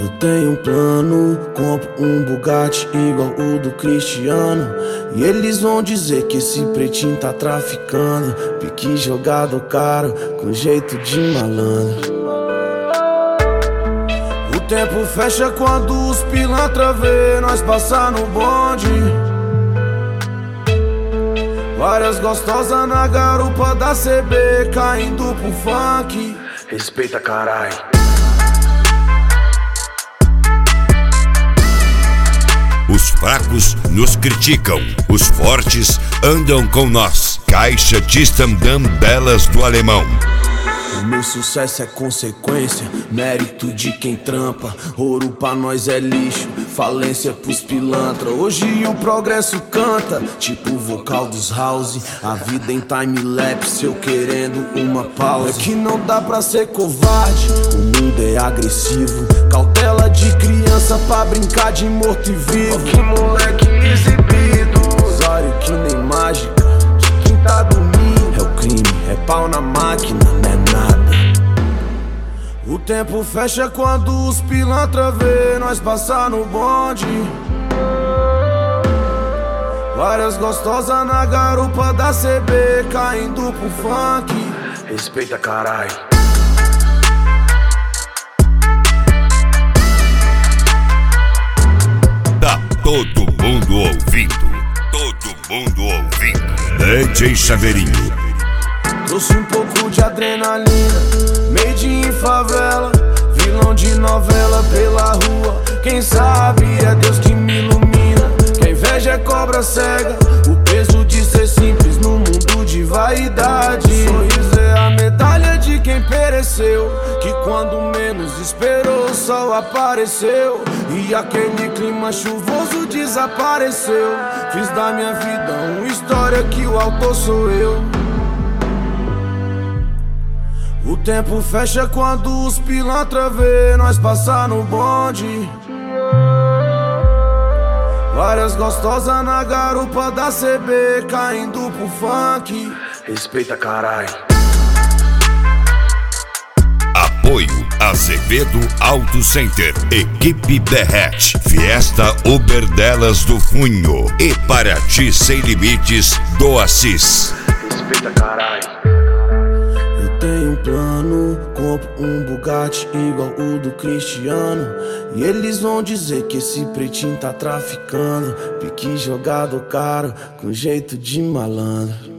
Eu tenho um plano, compro um Bugatti igual o do Cristiano. E eles vão dizer que esse pretinho tá traficando. Pique jogado caro, com jeito de malandro. O tempo fecha quando os pilantra vê nós passar no bonde. Várias gostosas na garupa da CB, caindo pro funk. Respeita, carai. Os fracos nos criticam, os fortes andam com nós. Caixa Tistandam Belas do Alemão. O meu sucesso é consequência, mérito de quem trampa. Ouro pra nós é lixo, falência pros pilantra. Hoje o progresso canta, tipo o vocal dos house. A vida em time-lapse, eu querendo uma pausa. É que não dá pra ser covarde, o mundo é agressivo. Cautela de criança pra brincar de morto e vivo. Que moleque exibido, usuário que nem mágica, de quem tá dormindo. É o crime, é pau na máquina, não é nada. O tempo fecha quando os pilantra vê nós passar no bonde. Várias gostosas na garupa da CB, caindo pro funk. Respeita, carai. Tá todo mundo ouvindo, todo mundo ouvindo. DJ Chaveirinho. Trouxe um pouco de adrenalina, made in favela, vilão de novela pela rua. Quem sabe é Deus que me ilumina. Que a inveja é cobra cega, o peso de ser simples no mundo de vaidade. Sorriso é a medalha de quem pereceu, que quando menos esperou o sol apareceu. E aquele clima chuvoso desapareceu. Fiz da minha vida uma história que o autor sou eu. O tempo fecha quando os pilantra vê nós passar no bonde. Várias gostosas na garupa da CB, caindo pro funk. Respeita, carai. Apoio Azevedo Auto Center, Equipe Derrete, Fiesta Uberdelas do Funho e Paraty Sem Limites do Assis. Respeita, carai. Tenho um plano, compro um Bugatti igual o do Cristiano. E eles vão dizer que esse pretinho tá traficando. Pique jogado caro, com jeito de malandro.